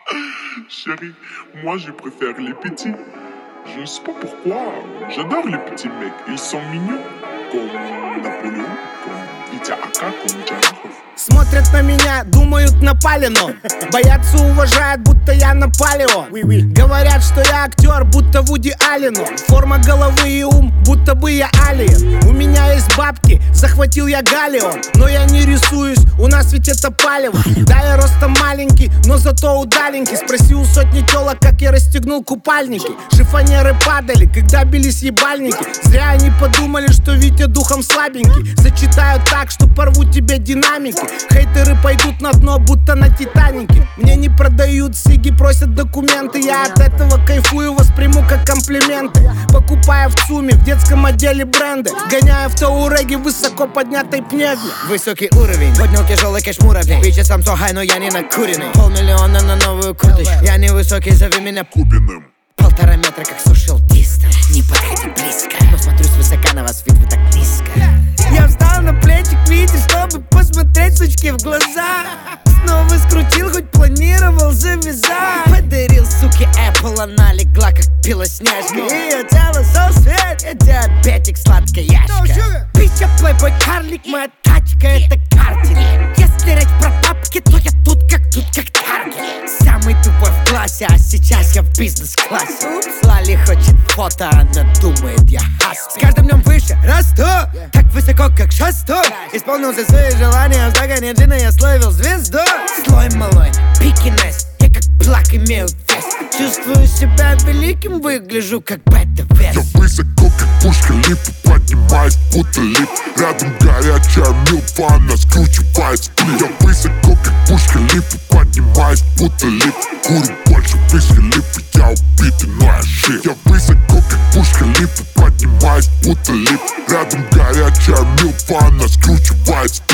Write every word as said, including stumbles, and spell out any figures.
Chérie, moi je préfère les petits. Je ne sais pas pourquoi. J'adore les petits mecs. Ils sont mignons. Comme Наполеон, comme Витя Ака, comme Джарахов. Смотрят на меня, думают напали, но боятся, уважают, будто я Наполеон. Говорят, что я актер, будто Вуди Аллену. Форма головы и ум, будто бы я алиен. У меня есть бабки, захватил я галеон. Но я не рисуюсь, у нас ведь это палево. Да, я ростом маленький, но зато удаленький. Спроси у сотни телок, как я расстегнул купальники. Шифонеры падали, когда бились ебальники. Зря они подумали, что Витя духом слабенький. Зачитаю так, что порву тебе динамики. Хейтеры пойдут на дно, будто на Титанике. Мне не продают сиги, просят документы. Я от этого кайфую, восприму как комплименты. Покупая в ЦУМе, в детском отделе бренды. Гоняя в Тауреге высоко поднятой пневме. Высокий уровень, поднял тяжелый кэш муравей. Бичи сам сохай, но я не накуренный. Полмиллиона на новую курточку. Я не высокий, зови меня Кубиным. Полтора метра, как сушил дистал. Не подходи близко, но смотрю свысока на вас, ведь вы так низко. Я встал на плечик, видишь, чтобы посмотреть сучки в глаза. Снова скрутил, хоть планировал завязать. Подарил суке Apple, она легла, как белоснежка. Ее тело соцвет, Я диабетик, сладкая яшка. Пища, плейбой, карлик, моя тачка, это картинг. Если речь про бабки, то я тут как тут, как таргет. Самый тупой в классе, а сейчас я в бизнес-классе. Лали хочет фото, она думает, я хаски. С каждым днем выше расту, так высоко, как шасту. Исполнился свои желания, в загоне джина я словил звезду. Слой малой, пикинес, я как плак имею вес. Чувствую себя великим, выгляжу как бета-вес. Я высоко, как пушка лип, поднимаюсь, будто лип. Рядом горячая милфа, она скручивает сплит. Я высоко, как пушка лип, поднимаюсь, будто лип. Курю больше виски лип, я убитый, но я жив. Я высоко, как пушка лип, поднимаюсь, будто лип. Рядом горячая милфа, она скручивает сплит.